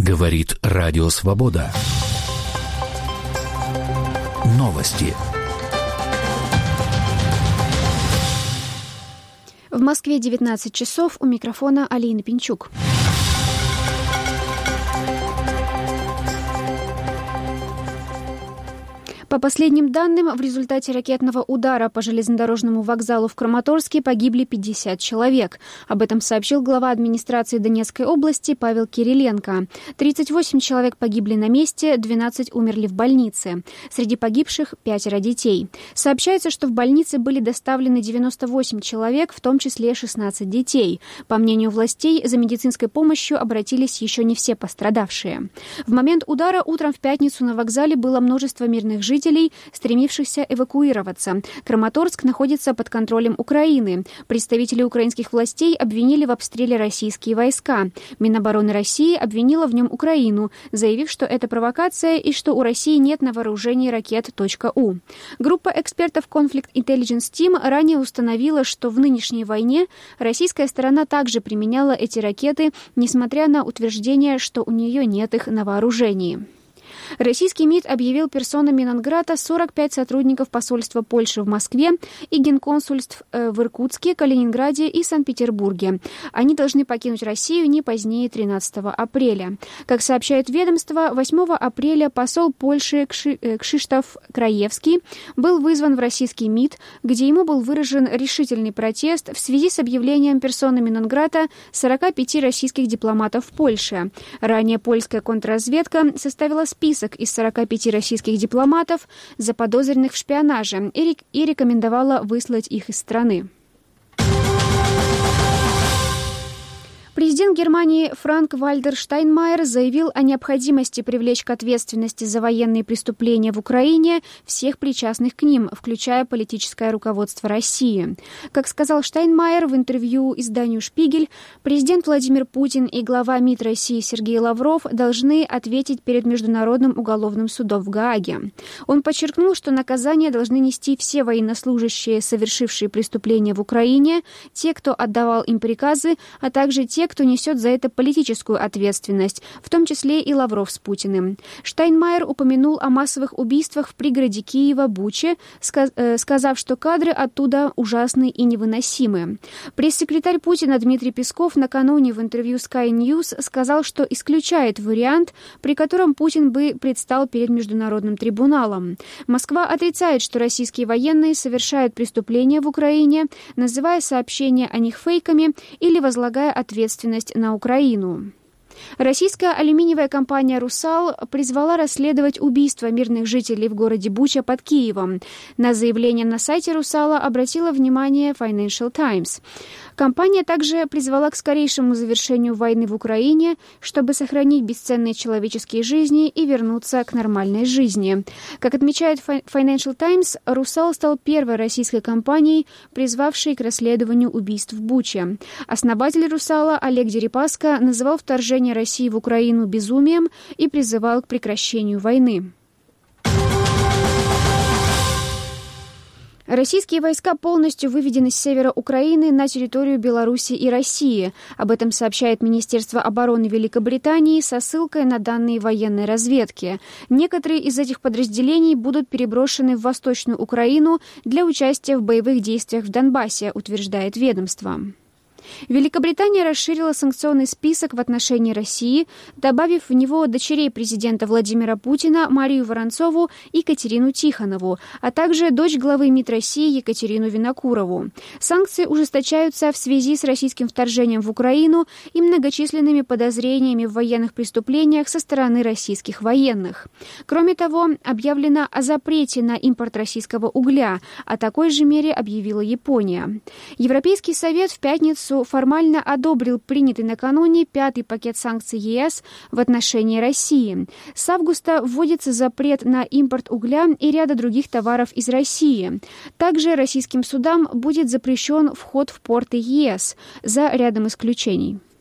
Говорит Радио Свобода. Новости. В Москве 19 часов. У микрофона Алина Пинчук. По последним данным, в результате ракетного удара по железнодорожному вокзалу в Краматорске погибли 50 человек. Об этом сообщил глава администрации Донецкой области Павел Кириленко. 38 человек погибли на месте, 12 умерли в больнице. Среди погибших 5 детей. Сообщается, что в больнице были доставлены 98 человек, в том числе 16 детей. По мнению властей, за медицинской помощью обратились еще не все пострадавшие. В момент удара утром в пятницу на вокзале было множество мирных жителей, стремившихся эвакуироваться. Краматорск находится под контролем Украины. Представители украинских властей обвинили в обстреле российские войска. Минобороны России обвинила в нем Украину, заявив, что это провокация и что у России нет на вооружении ракет .У. Группа экспертов Conflict Intelligence Team ранее установила, что в нынешней войне российская сторона также применяла эти ракеты, несмотря на утверждение, что у нее нет их на вооружении. Российский МИД объявил персонами нон-грата 45 сотрудников посольства Польши в Москве и генконсульств в Иркутске, Калининграде и Санкт-Петербурге. Они должны покинуть Россию не позднее 13 апреля. Как сообщает ведомство, 8 апреля посол Польши Кшиштоф Краевский был вызван в российский МИД, где ему был выражен решительный протест в связи с объявлением персонами нон-грата 45 российских дипломатов в Польше. Ранее польская контрразведка составила список из 45 российских дипломатов, заподозренных в шпионаже, и рекомендовала выслать их из страны. Президент Германии Франк-Вальтер Штайнмайер заявил о необходимости привлечь к ответственности за военные преступления в Украине всех причастных к ним, включая политическое руководство России. Как сказал Штайнмайер в интервью изданию «Шпигель», президент Владимир Путин и глава МИД России Сергей Лавров должны ответить перед Международным уголовным судом в Гааге. Он подчеркнул, что наказание должны нести все военнослужащие, совершившие преступления в Украине, те, кто отдавал им приказы, а также те, кто несет за это политическую ответственность, в том числе и Лавров с Путиным. Штайнмайер упомянул о массовых убийствах в пригороде Киева Буче, сказав, что кадры оттуда ужасны и невыносимы. Пресс-секретарь Путина Дмитрий Песков накануне в интервью Sky News сказал, что исключает вариант, при котором Путин бы предстал перед Международным трибуналом. Москва отрицает, что российские военные совершают преступления в Украине, называя сообщения о них фейками или возлагая ответственность на Украину. Российская алюминиевая компания «Русал» призвала расследовать убийство мирных жителей в городе Буча под Киевом. На заявление на сайте «Русала» обратила внимание Financial Times. Компания также призвала к скорейшему завершению войны в Украине, чтобы сохранить бесценные человеческие жизни и вернуться к нормальной жизни. Как отмечает Financial Times, «Русал» стал первой российской компанией, призвавшей к расследованию убийств в Буче. Основатель «Русала» Олег Дерипаска называл вторжение России в Украину безумием и призывал к прекращению войны. Российские войска полностью выведены с севера Украины на территорию Беларуси и России. Об этом сообщает Министерство обороны Великобритании со ссылкой на данные военной разведки. Некоторые из этих подразделений будут переброшены в Восточную Украину для участия в боевых действиях в Донбассе, утверждает ведомство. Великобритания расширила санкционный список в отношении России, добавив в него дочерей президента Владимира Путина Марию Воронцову и Катерину Тихонову, а также дочь главы МИД России Екатерину Винокурову. Санкции ужесточаются в связи с российским вторжением в Украину и многочисленными подозрениями в военных преступлениях со стороны российских военных. Кроме того, объявлено о запрете на импорт российского угля, о такой же мере объявила Япония. Европейский совет в пятницу формально одобрил принятый накануне 5-й пакет санкций ЕС в отношении России. С августа вводится запрет на импорт угля и ряда других товаров из России. Также российским судам будет запрещен вход в порты ЕС за рядом исключений.